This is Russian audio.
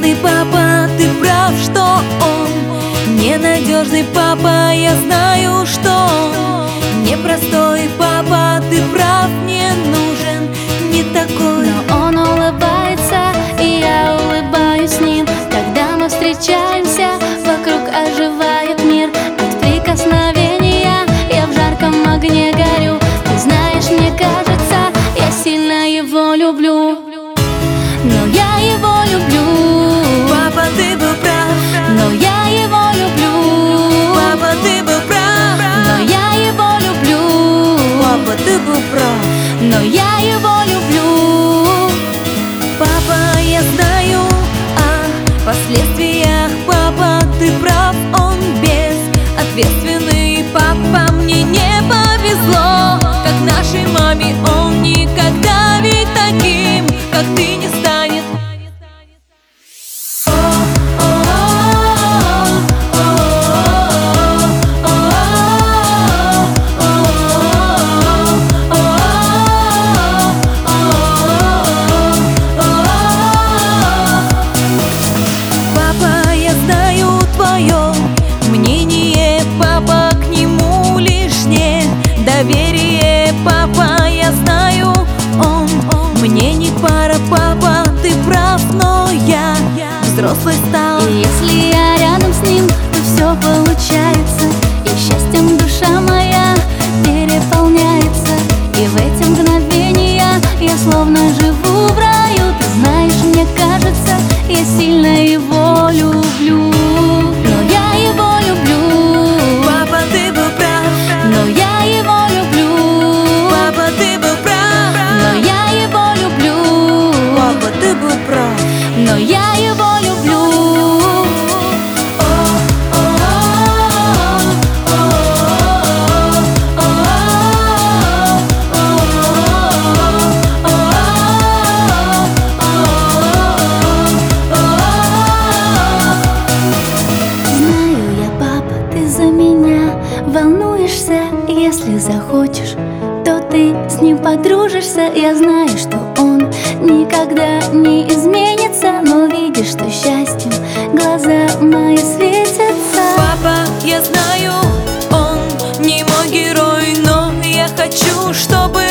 Честный папа, ты прав, что он ненадежный папа, я знаю, что он непростой папа, ты прав, мне нужен не такой. Но он улыбается, и я улыбаюсь с ним. Когда мы встречаемся, вокруг оживает мир. От прикосновения я в жарком огне горю. Ты знаешь, мне кажется, я сильно его люблю. Но я его люблю. Папа, ты был прав. Но я его люблю. Папа, ты был прав. Но я его люблю. Папа, ты был прав. Но я его люблю. Папа, я знаю о последствиях. Папа, ты прав, он безответственный. Папа, мне не повезло, как нашей маме. Он никогда ведь таким, как ты, не станет. Папа, я знаю твое мнение. Папа, к нему лишнее доверие. Папа, я знаю, он мне не пара. Папа, ты прав, но я взрослый стал. И если я рядом с ним, то все получается. И счастьем душа моя переполняется. И в эти мгновения я словно живу в раю. Ты знаешь, мне кажется, я сильно его люблю. Но я его люблю. Папа, ты был прав. Но я его люблю. Папа, ты был прав. Но я его люблю. Папа, ты был прав. Но я его люблю. Знаю я, папа, ты за меня волнуешься. Если захочешь, то ты с ним подружишься. Я знаю, что он никогда не изменится. Но видишь, что счастьем глаза мои светятся. Папа, я знаю, он не мой герой, но я хочу, чтобы